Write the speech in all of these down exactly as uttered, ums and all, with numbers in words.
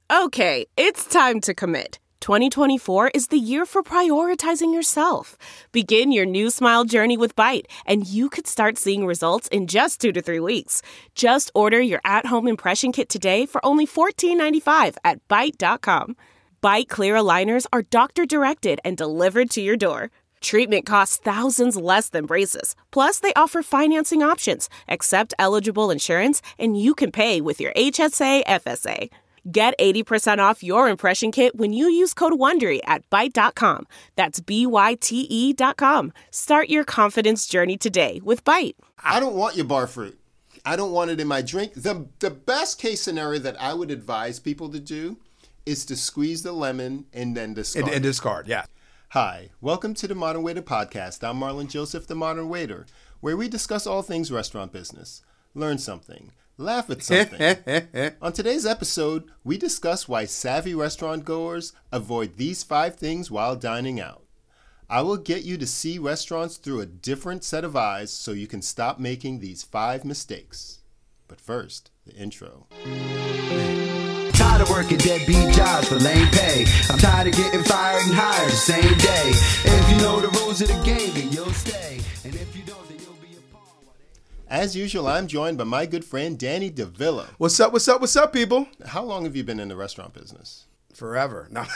Okay, it's time to commit. twenty twenty-four is the year for prioritizing yourself. Begin your new smile journey with Byte, and you could start seeing results in just two to three weeks. Just order your at-home impression kit today for only fourteen ninety-five at byte dot com. Byte clear aligners are doctor-directed and delivered to your door. Treatment costs thousands less than braces. Plus, they offer financing options, accept eligible insurance, and you can pay with your H S A F S A. Get eighty percent off your impression kit when you use code WONDERY at byte dot com. That's B Y T E dot com. Start your confidence journey today with Byte. I don't want your bar fruit. I don't want it in my drink. The, the best case scenario that I would advise people to do is to squeeze the lemon and then discard. And, and discard, yeah. Hi, welcome to the Modern Waiter Podcast. I'm Marlon Joseph, the Modern Waiter, where we discuss all things restaurant business. Learn something. Laugh at something. On today's episode, we discuss why savvy restaurant goers avoid these five things while dining out. I will get you to see restaurants through a different set of eyes so you can stop making these five mistakes. But first, the intro. Tired of working deadbeat jobs for lame pay. I'm tired of getting fired and hired the same day. If you know the rules of the game, then you'll stay. And if you don't, then you'll be a pawn. As usual, I'm joined by my good friend Danny Davila. What's up, what's up, what's up, people? How long have you been in the restaurant business? Forever. No.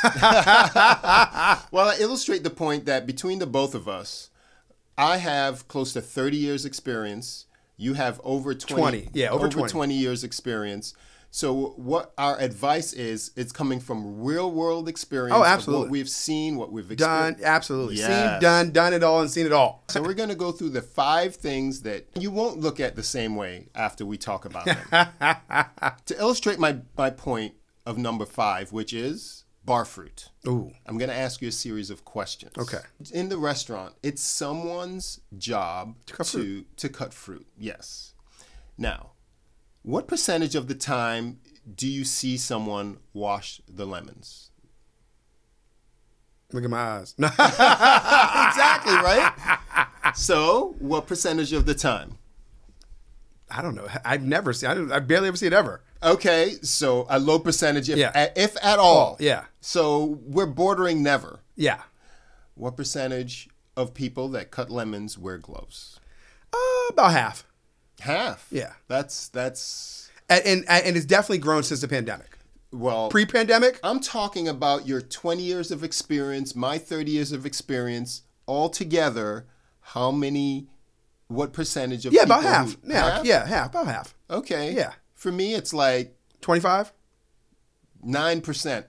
Well, I illustrate the point that between the both of us, I have close to thirty years experience. You have over twenty. twenty. Yeah, over, over twenty. twenty years experience. So what our advice is, it's coming from real world experience. Oh, absolutely. Of what we've seen, what we've Done, experienced. absolutely. Yes. Seen, done, done it all, and seen it all. So we're going to go through the five things that you won't look at the same way after we talk about them. To illustrate my, my point of number five, which is bar fruit. Ooh. I'm going to ask you a series of questions. Okay. In the restaurant, it's someone's job To cut to, fruit. to cut fruit. Yes. Now, what percentage of the time do you see someone wash the lemons? Look at my eyes. Exactly, right? So, what percentage of the time? I don't know. I've never seen. I, don't, I barely ever see it ever. Okay, so a low percentage, if, Yeah. if at all. Oh, yeah. So, we're bordering never. Yeah. What percentage of people that cut lemons wear gloves? Uh, about half. Half. Yeah. That's, that's, And, and and it's definitely grown since the pandemic. well. Pre-pandemic, I'm talking about your twenty years of experience, my thirty years of experience, all together. How many, what percentage of yeah, people about half. who- Yeah, half? yeah, half, about half. Okay. Yeah. For me, it's like twenty-five. nine percent.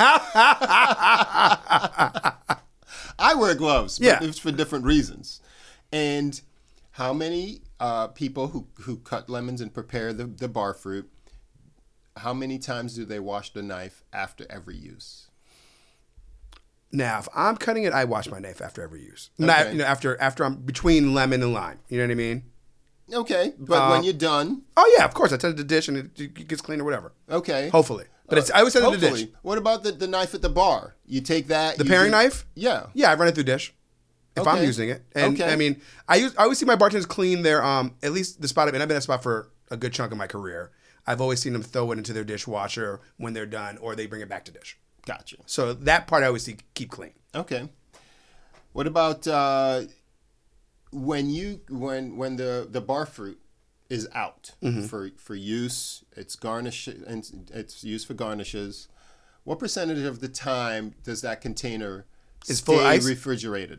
I wear gloves, but Yeah. it's for different reasons. And how many uh, people who, who cut lemons and prepare the, the bar fruit, how many times do they wash the knife after every use? Now, if I'm cutting it, I wash my knife after every use. Okay. Not, you know, after after I'm between lemon and lime. You know what I mean? Okay, but Uh, when you're done, Oh yeah, of course. I tend to the dish and it, it gets clean or whatever. okay. Hopefully, but it's I always send it to the Hopefully. dish. What about the, the knife at the bar? You take that. The you paring do- knife? Yeah. Yeah, I run it through dish if I'm Okay. using it. And Okay. I mean, I use I always see my bartenders clean their um at least the spot. I mean, I've been at a spot for a good chunk of my career. I've always seen them throw it into their dishwasher when they're done, or they bring it back to dish. Gotcha. So that part I always see keep clean. Okay. What about uh, when you when when the, the bar fruit is out Mm-hmm. for for use? It's garnish and it's used for garnishes. What percentage of the time does that container Is stay full of ice? refrigerated?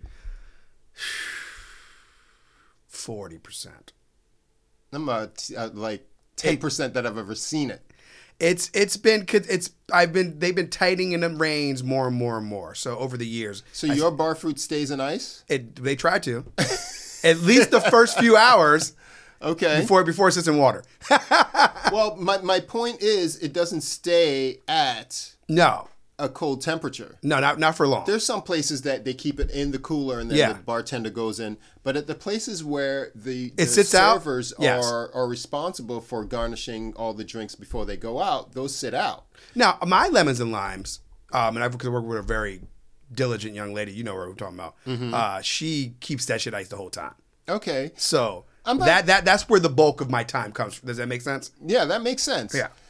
Forty percent. I'm uh, t- uh, like ten percent that I've ever seen it. It's it's been it's I've been they've been tightening the reins more and more and more. So over the years, So I- your bar fruit stays in ice? it they try to at least the first few hours Okay. before before it sits in water. Well, my, my point is it doesn't stay at No, a cold temperature. no, not not for long. There's some places that they keep it in the cooler and then Yeah. the bartender goes in. But at the places where the, It the sits out? servers Yes. are, are responsible for garnishing all the drinks before they go out, those sit out. Now my lemons and limes, um, and I've worked with a very diligent young lady. You know what I'm talking about. Mm-hmm. Uh, she keeps that shit iced the whole time. Okay. So I'm not- that that that's where the bulk of my time comes from. Does that make sense? Yeah, that makes sense. Yeah.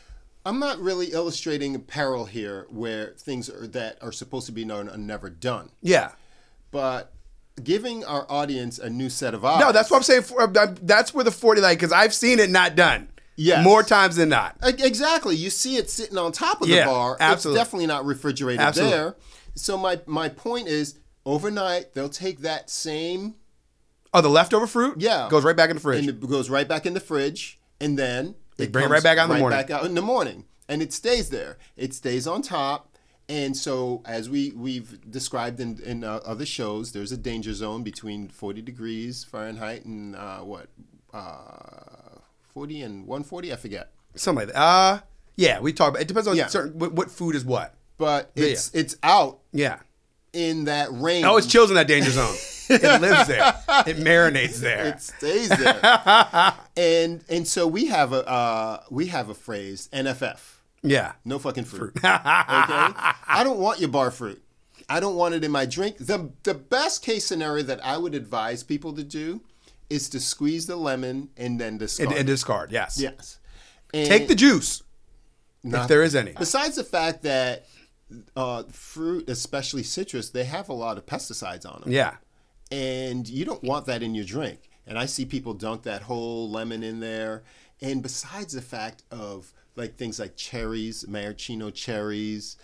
I'm not really illustrating apparel here where things are, that are supposed to be known are never done. Yeah. But giving our audience a new set of eyes. No, that's what I'm saying. For, that's where the forty, like, because I've seen it not done. Yes. More times than not. Exactly. You see it sitting on top of Yeah, the bar. absolutely. It's definitely not refrigerated Absolutely. there. So my, my point is, overnight, they'll take that same... Oh, the leftover fruit? Yeah. Goes right back in the fridge. And it goes right back in the fridge, and then... They bring it right back out in the right morning. back out in the morning. And it stays there. It stays on top. And so, as we, we've described in, in uh, other shows, there's a danger zone between forty degrees Fahrenheit and, uh, what, uh, forty and one forty? I forget. Something like that. Uh, yeah, we talk about it. Depends on Yeah. certain what, what food is what. But Yeah, it's it's out Yeah. in that range. Oh, it's chills in that danger zone. It lives there. It marinates there. It stays there. and and so we have a uh, we have a phrase, N F F. Yeah. No fucking fruit. Okay? I don't want your bar fruit. I don't want it in my drink. The the best case scenario that I would advise people to do is to squeeze the lemon and then discard. And, and discard, yes. Yes. And Take the juice, not- if there is any. Besides the fact that uh, fruit, especially citrus, they have a lot of pesticides on them. Yeah. And you don't want that in your drink. And I see people dunk that whole lemon in there. And besides the fact of like things like cherries, maraschino cherries,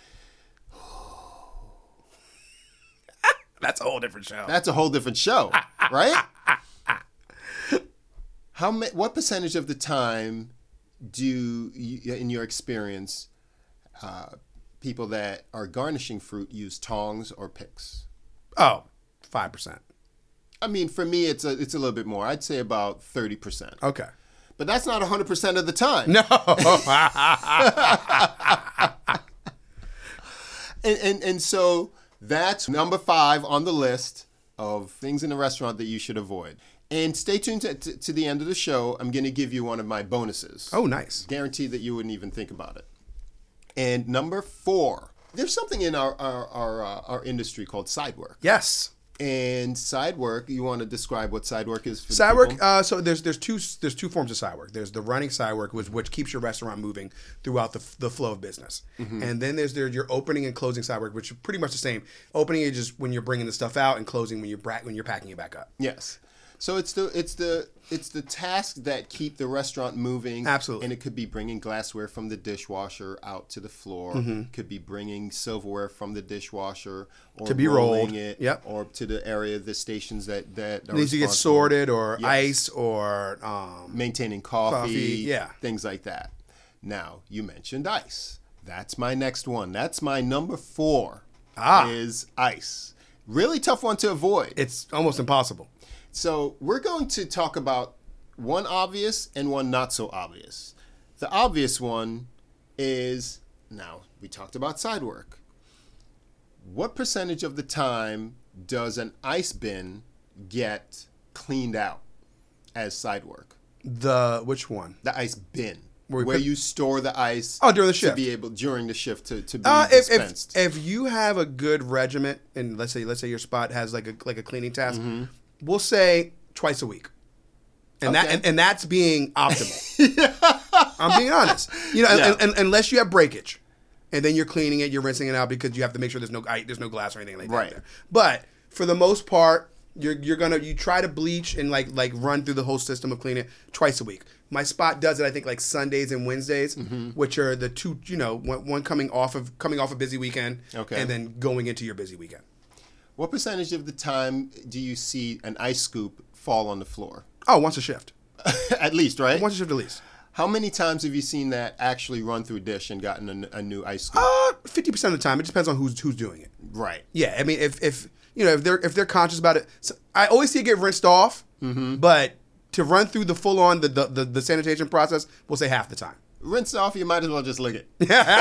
That's a whole different show. that's a whole different show, right? How ma- what percentage of the time do you, in your experience, uh, people that are garnishing fruit use tongs or picks? Oh, five percent. I mean, for me, it's a it's a little bit more. I'd say about thirty percent. Okay. But that's not one hundred percent of the time. No. And, and and so that's number five on the list of things in a restaurant that you should avoid. And stay tuned to, to, to the end of the show. I'm going to give you one of my bonuses. Oh, nice. Guaranteed that you wouldn't even think about it. And number four, there's something in our our our, uh, our industry called side work. Yes. And side work, you want to describe what side work is for the Side work. people? Uh, so there's there's two there's two forms of side work. There's the running side work, which which keeps your restaurant moving throughout the the flow of business, Mm-hmm. and then there's there your opening and closing side work, which are pretty much the same. Opening is just when you're bringing the stuff out, and closing when you're bra- when you're packing it back up. Yes. So it's the it's the it's the tasks that keep the restaurant moving. Absolutely. And it could be bringing glassware from the dishwasher out to the floor. Mm-hmm. Could be bringing silverware from the dishwasher or To be rolling rolled. it. Yep. Or to the area of the stations that that It are needs to get responsible. sorted or Yes. ice or um, Maintaining coffee, Coffee, yeah. things like that. Now you mentioned ice. That's my next one. That's my number four. Ah. Is ice. Really tough one to avoid. it's almost impossible. So we're going to talk about one obvious and one not so obvious. The obvious one is, now we talked about side work. What percentage of the time does an ice bin get cleaned out as side work? The which one? The ice bin. Where Where, we put- you store the ice Oh, during the to shift. be able during the shift to, to be Uh, if, dispensed. if if you have a good regiment, and let's say let's say your spot has like a like a cleaning task, we'll say twice a week, and that Okay. and, and that's being optimal. I'm being honest, you know, and- Yeah. and, and, unless you have breakage, and then you're cleaning it, you're rinsing it out because you have to make sure there's no i- there's no glass or anything like that. Right. There. But for the most part, you're you're gonna you try to bleach and like like run through the whole system of cleaning it twice a week. My spot does it, I think, like Sundays and Wednesdays, Mm-hmm. which are the two, you know, one, one coming off of coming off a busy weekend, Okay. and then going into your busy weekend. What percentage of the time do you see an ice scoop fall on the floor? Oh, once a shift, At least, right? once a shift at least. How many times have you seen that actually run through a dish and gotten a, a new ice scoop? Uh, fifty percent of the time, it depends on who's who's doing it. right. Yeah, I mean, if if you know if they're if they're conscious about it, so I always see it get rinsed off, Mm-hmm. but to run through the full on the, the the the sanitation process, we'll say half the time. Rinse off, you might as well just lick it.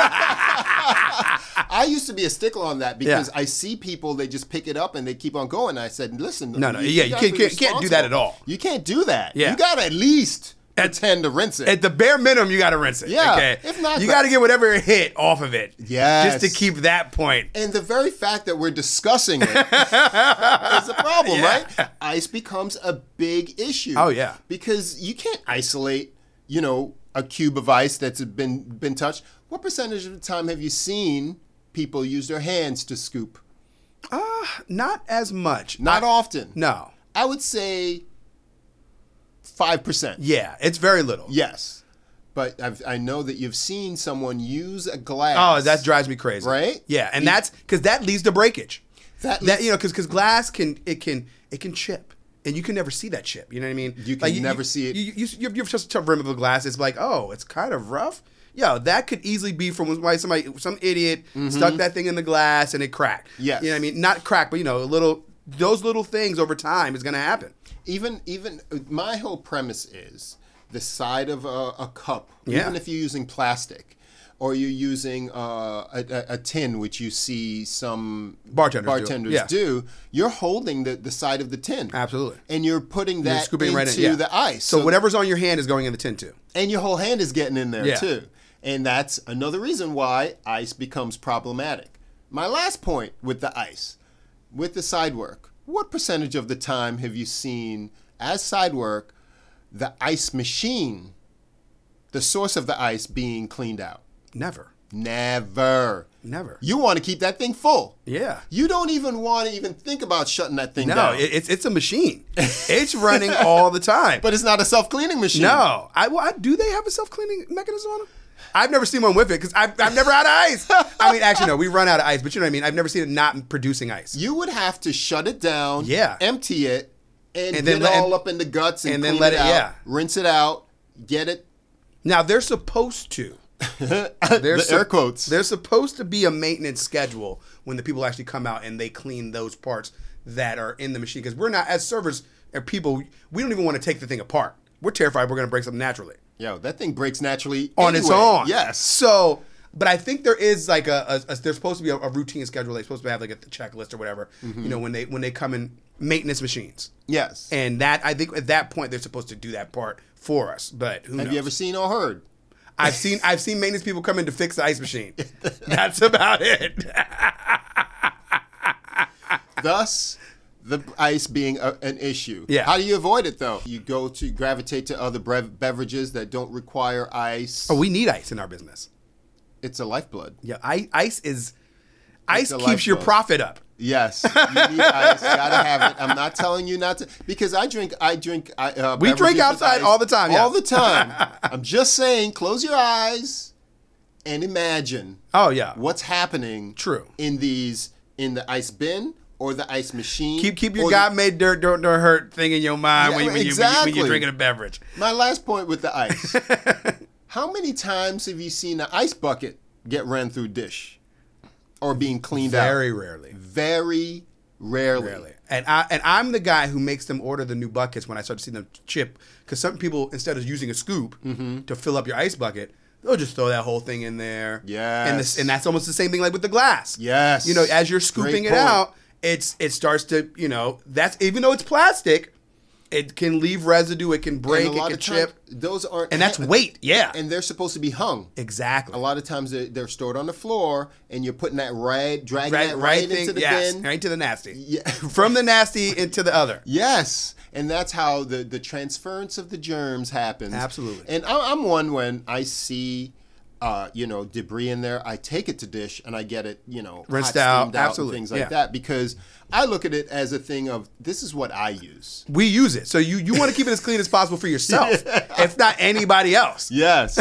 I used to be a stickler on that because Yeah. I see people, they just pick it up and they keep on going. I said, listen. No, no, yeah, you guys can't- are can't- can't do that at responsible. all. You can't do that. Yeah. You got to at least pretend to rinse it. At the bare minimum, you got to rinse it. Yeah, Okay. if not you that- got to get whatever hit off of it. Yes. Just to keep that point. And the very fact that we're discussing it is a problem, Yeah. right? Ice becomes a big issue. Oh, yeah. Because you can't isolate, you know, a cube of ice that's been been touched, what percentage of the time have you seen people use their hands to scoop? Uh, not as much. Not I, often. No. I would say five percent. Yeah, it's very little. Yes. But I've, I know that you've seen someone use a glass. Oh, that drives me crazy. Right? Yeah, and You- that's because that leads to breakage. That, That you know, because because glass can it can it can chip, and you can never see that chip. You know what I mean? You can never see it. You, you, you, you're just a rim of a glass. It's like, oh, it's kind of rough. Yo, that could easily be from why somebody, some idiot stuck that thing in the glass and it cracked. Yes. You know what I mean? Not crack, but you know, a little. Those little things over time is going to happen. Even even my whole premise is the side of a, a cup, Yeah. even if you're using plastic, or you're using uh, a, a, a tin, which you see some Bartenders do. bartenders Yeah. do, you're holding the, the side of the tin. Absolutely. And you're putting You're that scooping into right in, yeah. the ice. So, whatever's on your hand is going in the tin too. And your whole hand is getting in there Yeah. too. And that's another reason why ice becomes problematic. My last point with the ice, with the side work, what percentage of the time have you seen as side work the ice machine, the source of the ice being cleaned out? Never. Never. Never. You want to keep that thing full. Yeah. You don't even want to even think about shutting that thing No, down. it, it's it's a machine. It's running all the time. But it's not a self-cleaning machine. No, I, well, I do they have a self cleaning mechanism on them? I've never seen one with it because I've, I've never had ice. I mean, actually, no, we run out of ice, but you know what I mean. I've never seen it not producing ice. You would have to shut it down, Yeah. empty it, and, And get then it let- all up in the guts and, and then clean let it it- out, yeah. rinse it out, get it. Now they're supposed to. the There's air quotes. There's supposed to be a maintenance schedule when the people actually come out and they clean those parts that are in the machine because we're not as servers or people. We don't even want to take the thing apart. We're terrified we're going to break something naturally. Yo, that thing breaks naturally On its anyway. own. Yes. So, but I think there is like a, a, a there's supposed to be a, a routine schedule. They're supposed to have like a checklist or whatever. Mm-hmm. You know, when they when they come in maintenance machines, Yes. and that I think at that point they're supposed to do that part for us. But who Have knows? you ever seen or heard? I've seen I've seen maintenance people come in to fix the ice machine. That's about it. Thus, the ice being a, an issue. Yeah. How do you avoid it though? You go to gravitate to other brev- beverages that don't require ice. Oh, we need ice in our business. It's a lifeblood. Yeah, I, ice is ice a keeps your lifeblood. profit up. Yes, you need ice. Gotta have it. I'm not telling you not to because I drink. I drink. I, uh, We drink beverages with outside ice all the time, All yeah. the time. I'm just saying. Close your eyes and imagine Oh yeah. what's happening. True. In these in the ice bin or the ice machine. Keep keep or your the- God made dirt don't, don't hurt thing in your mind Yeah, when, you, when, you, when, you, exactly. when you're drinking a beverage. My last point with the ice. How many times have you seen an ice bucket get ran through dish or being cleaned out? Very rarely. Very rarely. Rarely. And I and I'm the guy who makes them order the new buckets when I start to see them chip. Because some people, instead of using a scoop Mm-hmm. to fill up your ice bucket, they'll just throw that whole thing in there. Yes. And this and that's almost the same thing like with the glass. Yes. You know, as you're scooping Great it point. out, it's it starts to, you know, that's even though it's plastic, it can leave residue, it can break, And a it lot can of times, chip. those aren't, And that's weight, yeah. and they're supposed to be hung. Exactly. A lot of times they're, they're stored on the floor, and you're putting that right, dragging right, that right right, thing, into the yes, bin. right to the nasty. Yeah. From the nasty into the other. Yes, and that's how the the transference of the germs happens. Absolutely. And I, I'm one when I see, uh, you know, debris in there, I take it to dish and I get it, you know, Rinsed hot, out. steamed out, Absolutely. and things like Yeah. that, because I look at it as a thing of this is what I use. We use it. So you, you want to keep it as clean as possible for yourself, if not anybody else. Yes.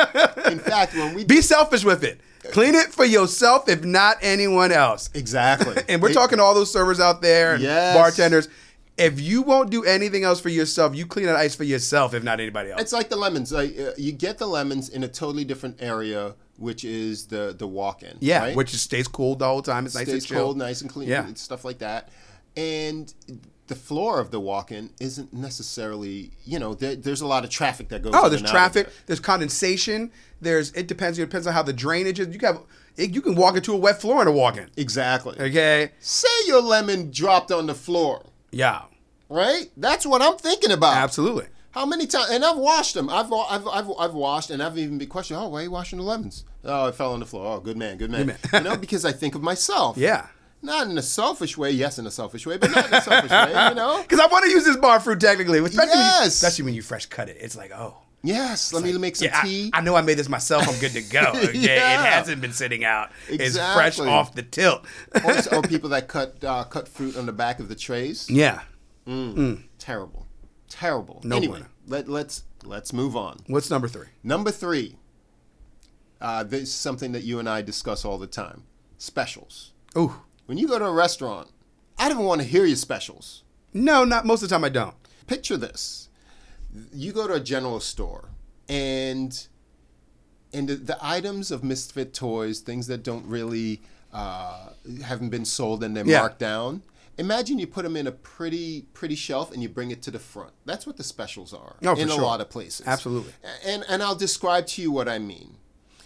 In fact, when we Be selfish with it. Clean it for yourself, if not anyone else. exactly, And we're It- talking to all those servers out there and Yes. bartenders. If you won't do anything else for yourself, you clean that ice for yourself, if not anybody else. It's like the lemons. Like uh, you get the lemons in a totally different area, which is the the walk-in. yeah, right? which just stays cool the whole time. It's nice and stays chill. cold, nice and clean, Yeah. and stuff like that. And the floor of the walk-in isn't necessarily, you know, there, there's a lot of traffic that goes. Oh, in there's and out of traffic. there. There's condensation. There's it depends. It depends on how the drainage is. You can have, it, you can walk into a wet floor in a walk-in. Exactly. Okay. Say your lemon dropped on the floor, Yeah. right? That's what I'm thinking about. Absolutely. How many times? And I've washed them. I've I've I've, I've washed, and I've even been questioned. Oh, why are you washing the lemons? Oh, it fell on the floor. Oh, good man, good man. man. You know, because I think of myself. Yeah. Not in a selfish way. Yes, in a selfish way, but not in a selfish way. You know. Because I want to use this bar fruit technically, especially, when you, Yes. especially when you fresh cut it. It's like, oh, Yes, let me make some Yeah, tea. I, I know I made this myself. I'm good to go. Okay? Yeah. It hasn't been sitting out. It's Exactly. fresh off the tilt. or, or people that cut uh, cut fruit on the back of the trays. Yeah. Terrible, terrible. No anyway, bueno. let let's let's move on. What's number three? Number three. Uh, this is something that you and I discuss all the time. Specials. Ooh. When you go to a restaurant, I don't want to hear your specials. No, not most of the time I don't. Picture this. You go to a general store and and the, the items of misfit toys, things that don't really uh, haven't been sold and they're Yeah. marked down. Imagine you put them in a pretty pretty shelf and you bring it to the front. That's what the specials are Oh, for in a sure. lot of places. Absolutely. And and I'll describe to you what I mean.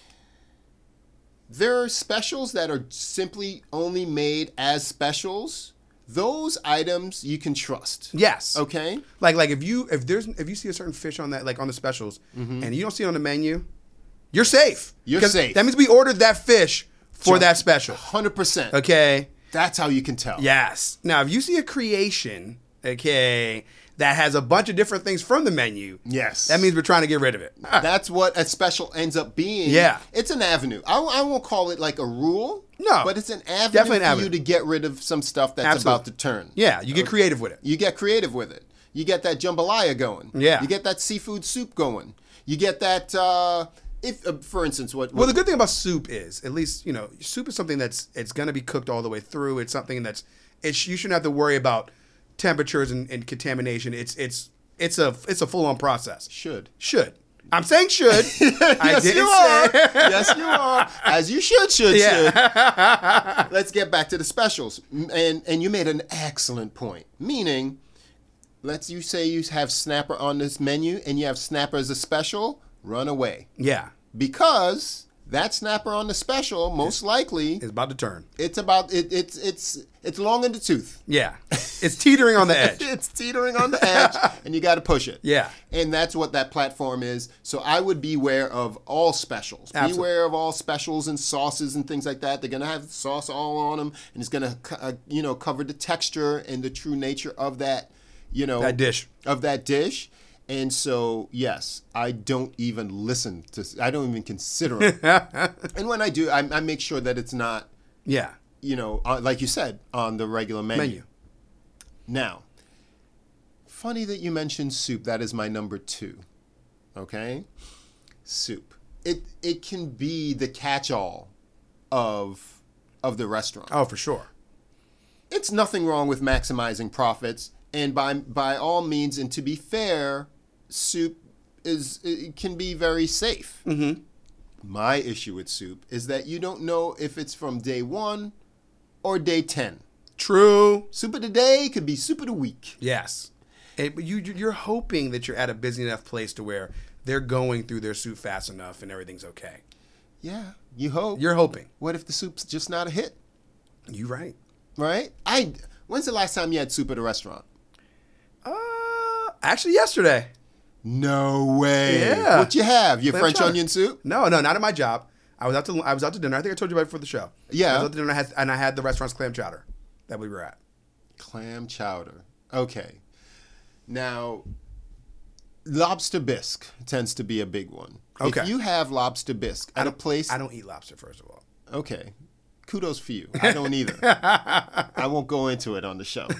There are specials that are simply only made as specials. Those items you can trust. Yes. Okay? Like like if you if there's if you see a certain fish on that like on the specials and you don't see it on the menu, you're safe. You're 'Cause safe. That means we ordered that fish for Sure. that special. one hundred percent. Okay. That's how you can tell. Yes. Now if you see a creation, okay, that has a bunch of different things from the menu, Yes. that means we're trying to get rid of it. That's what a special ends up being. Yeah. It's an avenue. I, I won't call it like a rule. No. But it's an avenue Definitely an for avenue. you to get rid of some stuff that's Absolutely. about to turn. Yeah, you get creative with it. You get creative with it. You get that jambalaya going. Yeah. You get that seafood soup going. You get that, uh, if uh, for instance, what, Well, what the good thing about soup is, at least you know, soup is something that's it's going to be cooked all the way through. It's something that's it's you shouldn't have to worry about temperatures and, and contamination. It's it's it's a it's a full on process. should. Should I'm saying should? I yes, didn't you are. say. yes, you are. As you should, should, Yeah. should. Let's get back to the specials. And and you made an excellent point. Meaning, let's you say you have snapper on this menu and you have snapper as a special, run away. Yeah, Because that snapper on the special, most likely, it's about to turn. it's about it, it's it's it's long in the tooth. Yeah, it's teetering on the edge. It's teetering on the edge, and you got to push it. Yeah. And that's what that platform is. So I would beware of all specials. Absolutely. Beware of all specials and sauces and things like that. They're going to have sauce all on them, and it's going to, uh, you know, cover the texture and the true nature of that, you know, That dish. Of that dish. And so, yes, I don't even listen to, I don't even consider it. And when I do, I, I make sure that it's not, Yeah, you know, uh, like you said, on the regular menu. menu. Now, funny that you mentioned soup. That is my number two. Okay? Soup. It it can be the catch-all of of the restaurant. Oh, for sure. It's nothing wrong with maximizing profits, and by by all means, and to be fair, soup is it can be very safe. Mm-hmm. My issue with soup is that you don't know if it's from day one or day ten. True. Soup of the day could be soup of the week. Yes. It, but you, you're hoping that you're at a busy enough place to where they're going through their soup fast enough and everything's okay. Yeah, you hope. You're hoping. What if the soup's just not a hit? You right. Right? I. When's the last time you had soup at a restaurant? Uh, actually, yesterday. No way. Yeah. What you have? Your Clam French chowder. onion soup? No, no, not at my job. I was out to I was out to dinner. I think I told you about it before the show. Yeah. I was out to dinner and I had, and I had the restaurant's clam chowder that we were at. Clam chowder. Okay. Now, lobster bisque tends to be a big one. Okay. If you have lobster bisque at a place, I don't eat lobster, first of all. okay. Kudos for you. I don't either. I won't go into it on the show.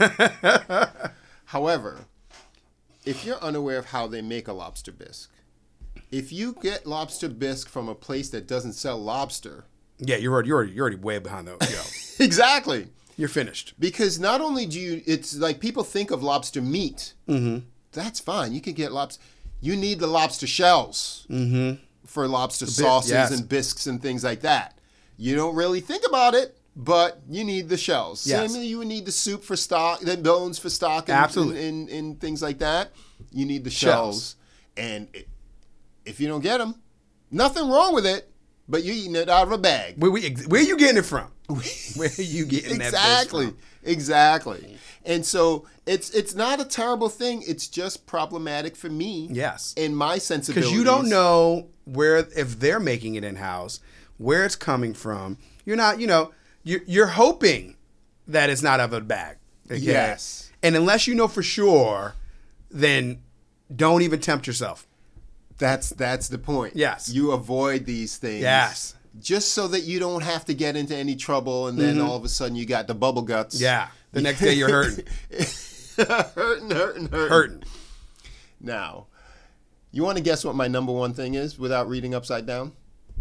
However, if you're unaware of how they make a lobster bisque, if you get lobster bisque from a place that doesn't sell lobster, Yeah, you're already you're already, you're already way behind the yo. exactly. You're finished. Because not only do you, it's like people think of lobster meat. Mm-hmm. That's fine. You can get lobster. You need the lobster shells mm-hmm. for lobster sauces yes. and bisques and things like that. You don't really think about it, but you need the shells. Yes. Same as you would need the soup for stock, the bones for stock, and, Absolutely. and, and, and things like that. You need the shells. Shells. And it, if you don't get them, nothing wrong with it, but you're eating it out of a bag. Where, we, where are you getting it from? Where are you getting that Exactly. fish from? Exactly. And so it's it's not a terrible thing. It's just problematic for me. Yes. In my sensibilities. Because you don't know where, if they're making it in-house, where it's coming from. You're not, you know, you're, you're hoping that it's not out of a bag. Okay? Yes. And unless you know for sure, then don't even tempt yourself. That's that's the point. Yes. You avoid these things. Yes. Just so that you don't have to get into any trouble, and then all of a sudden you got the bubble guts. Yeah. The next day you're hurting. hurting, hurting, hurting. Hurting. Now, you want to guess what my number one thing is without reading upside down?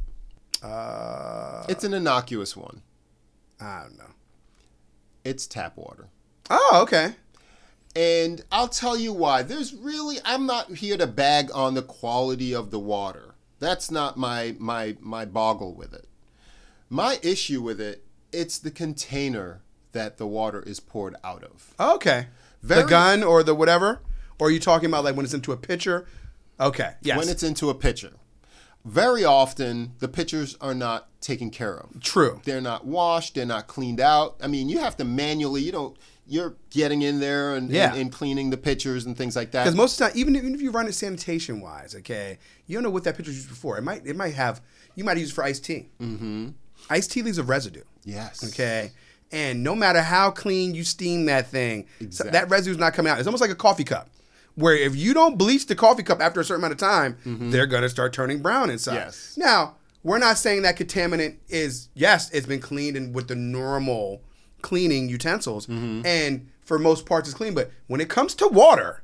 Uh, It's an innocuous one. I don't know. It's tap water. Oh, okay. And I'll tell you why. There's really, I'm not here to bag on the quality of the water. That's not my my my boggle with it. My issue with it, it's the container that the water is poured out of. Okay. Very- the gun or the whatever? Or are you talking about like when it's into a pitcher? Okay. Yes. When it's into a pitcher. Very often, the pitchers are not taken care of. True. They're not washed. They're not cleaned out. I mean, you have to manually, you don't, you're getting in there and, Yeah. and, and cleaning the pitchers and things like that. Because most of the time, even, even if you run it sanitation wise, okay, you don't know what that pitcher was used before. It might it might have, you might use it for iced tea. Mm-hmm. Iced tea leaves a residue. Yes. Okay. And no matter how clean you steam that thing, Exactly. that residue's not coming out. It's almost like a coffee cup. Where if you don't bleach the coffee cup after a certain amount of time, they're going to start turning brown inside. Yes. Now, we're not saying that contaminant is, yes, it's been cleaned and with the normal cleaning utensils. And for most parts it's clean. But when it comes to water,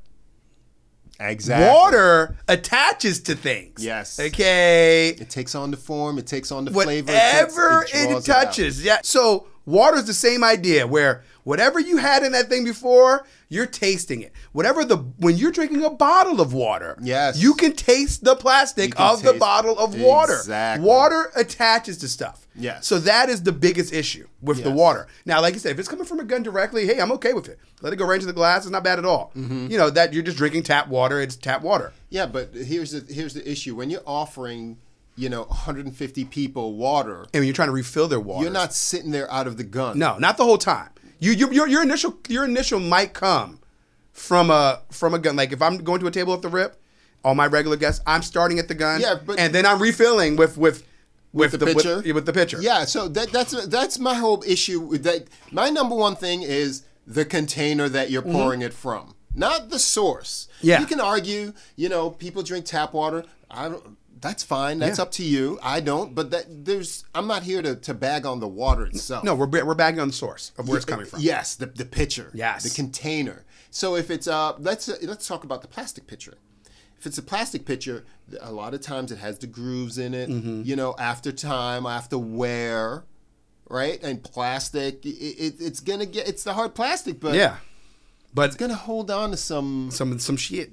Exactly. water attaches to things. Yes. Okay. It takes on the form. It takes on the flavor. Whatever it, takes, it, draws out. touches. Yeah. So water's the same idea where whatever you had in that thing before, you're tasting it. Whatever the when you're drinking a bottle of water, Yes. you can taste the plastic can of the taste- bottle of water. Exactly. Water attaches to stuff. Yes. So that is the biggest issue with the Yes. water. Now, like you said, if it's coming from a gun directly, hey, I'm okay with it. Let it go right into the glass. It's not bad at all. Mm-hmm. You know that you're just drinking tap water. It's tap water. Yeah, but here's the here's the issue. When you're offering, you know, one hundred fifty people water, And when you're trying to refill their water, you're not sitting there out of the gun. No, not the whole time. You, you your your initial your initial might come from a from a gun. Like if I'm going to a table off the rip, all my regular guests, I'm starting at the gun. Yeah, but- and then I'm refilling with with with, the pitcher? with, with the pitcher. Yeah, so that that's that's my whole issue with that. My number one thing is the container that you're pouring it from, not the source. Yeah. You can argue, you know, people drink tap water. I don't. That's fine. That's Yeah. up to you. I don't. But that there's. I'm not here to, to bag on the water itself. No, we're ba- we're bagging on the source of where it's coming from. Yes, the the pitcher. Yes. The container. So if it's uh, let's uh, let's talk about the plastic pitcher. If it's a plastic pitcher, a lot of times it has the grooves in it. Mm-hmm. You know, after time, after wear, right? And plastic, it, it, it's gonna get. It's the hard plastic, but Yeah, but it's gonna hold on to some. some some shit.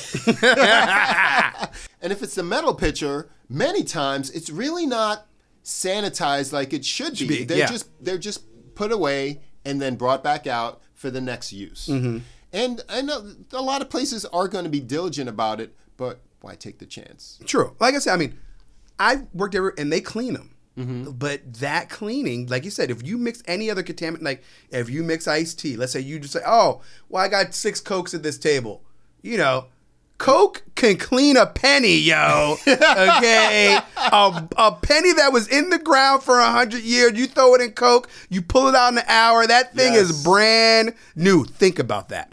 And if it's the metal pitcher, many times it's really not sanitized like it should be. be, they're yeah. just they're just put away and then brought back out for the next use. Mm-hmm. And I know a lot of places are going to be diligent about it, but why take the chance? True. Like I said, I mean, I worked there and they clean them. Mm-hmm. But that cleaning, like you said, if you mix any other contaminant, like if you mix iced tea, let's say you just say, oh, well, I got six Cokes at this table. You know, Coke can clean a penny, yo. Okay? a, a penny that was in the ground for a hundred years, you throw it in Coke, you pull it out in an hour, that thing Yes. is brand new. Think about that.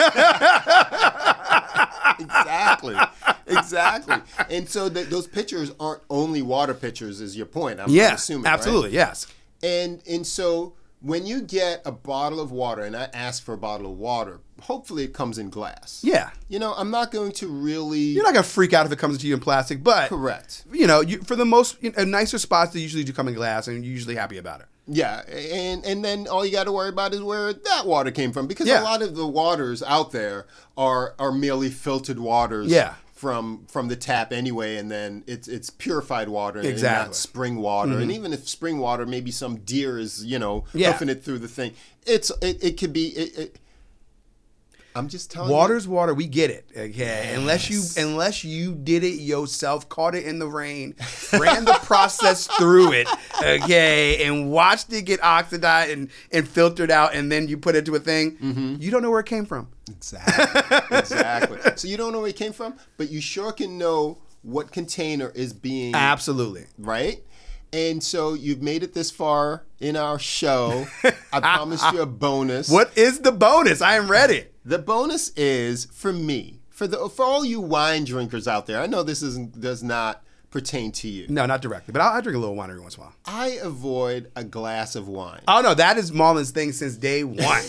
Exactly. Exactly. And so th- those pitchers aren't only water pitchers, is your point. I'm, I'm Yeah, assuming, right? absolutely, yes. And and so when you get a bottle of water, and I ask for a bottle of water, hopefully it comes in glass. Yeah. You know, I'm not going to really. You're not gonna freak out if it comes to you in plastic, but Correct. You know, you, for the most you know, nicer spots, they usually do come in glass, and you're usually happy about it. Yeah, and and then all you got to worry about is where that water came from, because Yeah. a lot of the waters out there are are merely filtered waters. Yeah. From from the tap anyway, and then it's it's purified water and Exactly. not spring water. And even if spring water, maybe some deer is you know Yeah. hoofing it through the thing. It's it, it could be. It, it, I'm just telling Water's water, we get it. Okay, unless you Yes. unless you did it yourself, caught it in the rain, ran the process through it, okay, and watched it get oxidized and, and filtered out, and then you put it into a thing. Mm-hmm. You don't know where it came from. you. Exactly. Exactly. So you don't know where it came from, but you sure can know what container is being Absolutely. right? And so you've made it this far in our show. I promised you a bonus. What is the bonus? I am ready. The bonus is, for me, for the for all you wine drinkers out there, I know this isn't does not pertain to you. No, not directly, but I'll, I drink a little wine every once in a while. I avoid a glass of wine. Oh no, that is Marlon's thing since day one.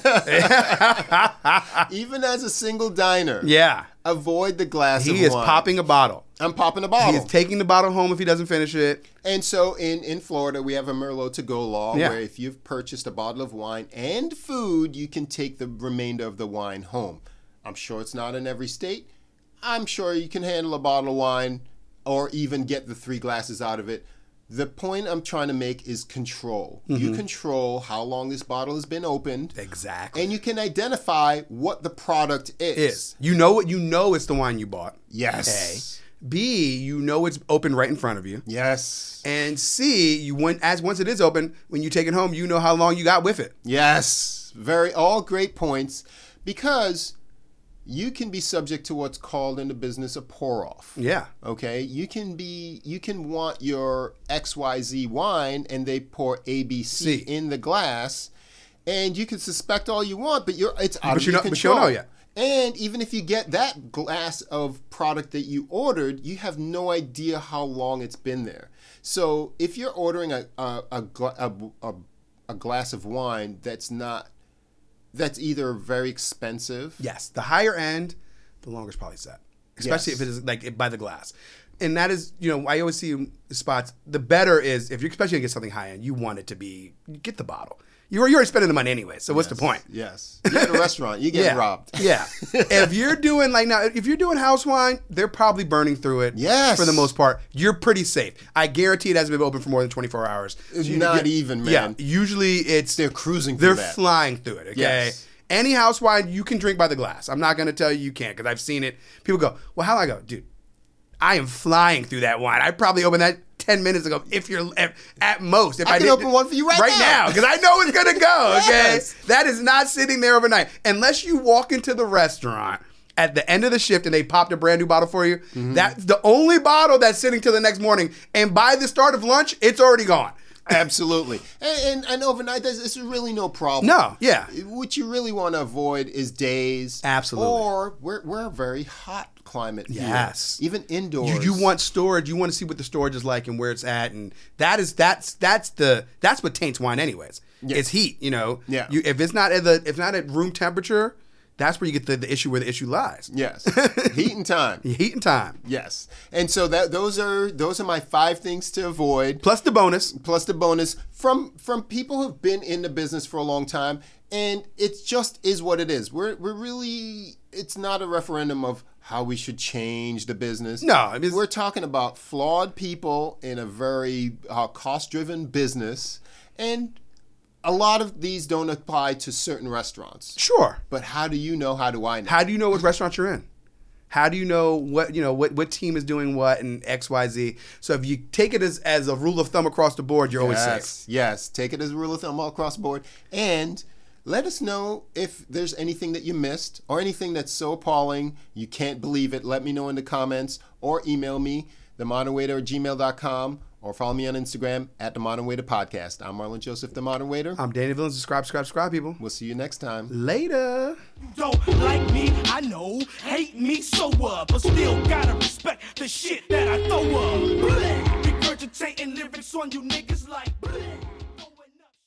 Even as a single diner. Yeah. Avoid the glass he of wine. He is popping a bottle. I'm popping a bottle. He's taking the bottle home if he doesn't finish it. And so in, in Florida, we have a Merlot to go law yeah. where if you've purchased a bottle of wine and food, you can take the remainder of the wine home. I'm sure it's not in every state. I'm sure you can handle a bottle of wine or even get the three glasses out of it. The point I'm trying to make is control. Mm-hmm. You control how long this bottle has been opened. Exactly. And you can identify what the product is. Is. You know what? You know it's the wine you bought. Yes. A. B, you know it's open right in front of you. Yes. And C, you want, as once it is open, when you take it home, you know how long you got with it. Yes. Very, all great points. Because you can be subject to what's called in the business a pour-off. Yeah. Okay? You can be, you can want your X Y Z wine and they pour A B C C. in the glass, and you can suspect all you want, but you're it's out but of you your know, control. But you don't know yet. And even if you get that glass of product that you ordered, you have no idea how long it's been there. So if you're ordering a a a, a, a, a glass of wine that's not that's either very expensive. Yes, the higher end, the longer it's probably set, especially Yes. if it is like by the glass. And that is, you know, I always see spots. The better is if you're especially gonna get something high end, you want it to be get the bottle. You're you're already spending the money anyway. So what's Yes. the point? Yes. You're at a restaurant. You get yeah. robbed. Yeah. If you're doing like now, if you're doing house wine, they're probably burning through it. Yes. For the most part, you're pretty safe. I guarantee it hasn't been open for more than twenty-four hours. You- Not you- even, man. Yeah. Usually it's They're cruising through They're that. flying through it. Okay. Yes. Any house wine you can drink by the glass. I'm not going to tell you you can't because I've seen it. People go, well, how do I go, dude? I am flying through that wine. I probably opened that ten minutes ago. If you're at, at most, if I I, can didn't- open one for you right right now. now because I know it's gonna go. Okay, Yes. that is not sitting there overnight unless you walk into the restaurant at the end of the shift and they popped a brand new bottle for you. Mm-hmm. That's the only bottle that's sitting till the next morning. And by the start of lunch, it's already gone. Absolutely. And, and, and overnight, there's, there's really no problem. No, yeah. What you really want to avoid is days. Absolutely. Or we're, we're a very hot climate here. Yes. Even indoors. You, you want storage. You want to see what the storage is like and where it's at, and that is that's that's the that's what taints wine, anyways. Yeah. It's heat. You know. Yeah. You, if it's not at the if it's not at room temperature, that's where you get the, the issue where the issue lies. Yes. Heat and time. Heat and time. Yes. And so that those are those are my five things to avoid. Plus the bonus. Plus the bonus from from people who've been in the business for a long time, and it just is what it is. We're we're really it's not a referendum of how we should change the business. No, I mean, we're talking about flawed people in a very uh, cost-driven business, and a lot of these don't apply to certain restaurants. Sure. But how do you know? How do I know? How do you know what restaurant you're in? How do you know what you know what, what team is doing what and X, Y, Z? So if you take it as, as a rule of thumb across the board, you're always yes, safe. Yes, take it as a rule of thumb all across the board. And let us know if there's anything that you missed or anything that's so appalling you can't believe it. Let me know in the comments or email me, the modern waiter at gmail dot com, or follow me on Instagram at The Modern Waiter Podcast. I'm Marlon Joseph, The Modern Waiter. I'm Danny Villain. Subscribe, subscribe, subscribe, people. We'll see you next time. Later. Don't like me, I know. Hate me, so what? But still gotta respect the shit that I throw up. Regurgitating lyrics on you niggas like.